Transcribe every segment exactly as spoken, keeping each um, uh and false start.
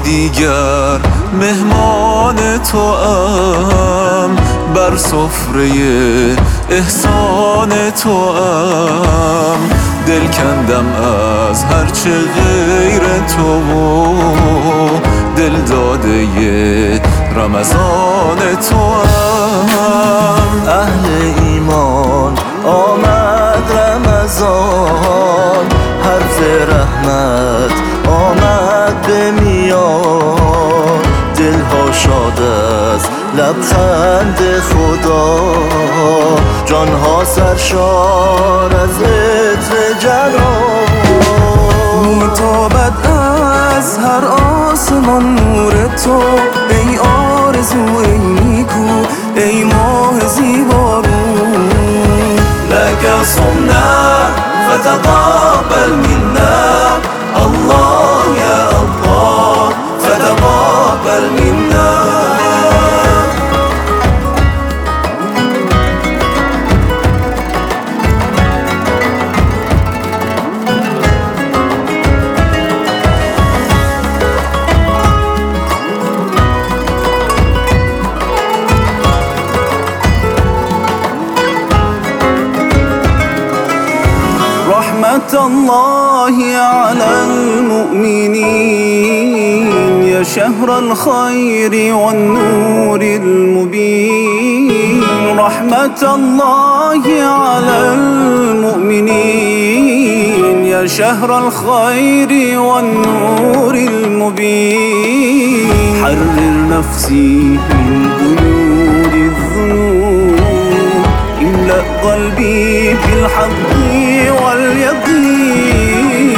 دیگر مهمان تو ام، بر سفره احسان تو ام. دل کندم از هرچه غیر تو، دل داده رمضان تو ام. اهل ایمان آمد رمضان، حرف رحمت آمد به میان. دلها شاد از لبخند خدا، جانها سرشار از عطر جلال. میتابد از هر آسمان نور تو، ای آرزو ای نیکو ای ماه زیبارون. لك صمنا فتقبل منا الله يا الله، فتقبل منا. رحمة الله على المؤمنين، يا شهر الخير والنور المبين. رحمة الله على المؤمنين، يا شهر الخير والنور المبين. حرر نفسي من قيود الذنوب، املأ قلبي بالحق واليقين.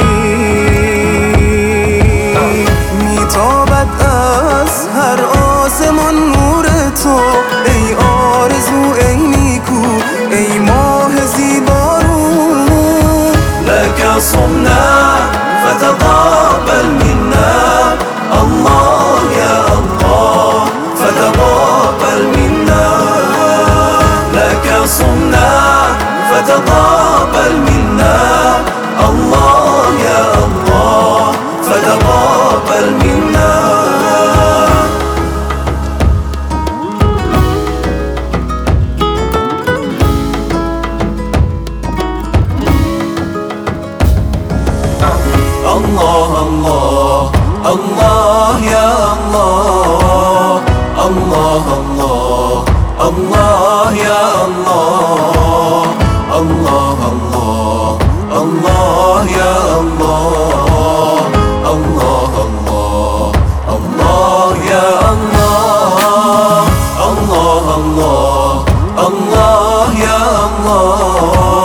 میتابد از هر آسمان نور تو، ای آرزو ای نیکو ای ماه زیبارون. لك صمنا فتقبل منا الله يا الله، فتقبل منا. لك صمنا فتقبل منا الله يا الله، فتقبل منا. الله الله الله يا الله، الله الله الله يا الله، الله الله الله يا الله، الله الله الله يا الله، الله الله الله يا الله.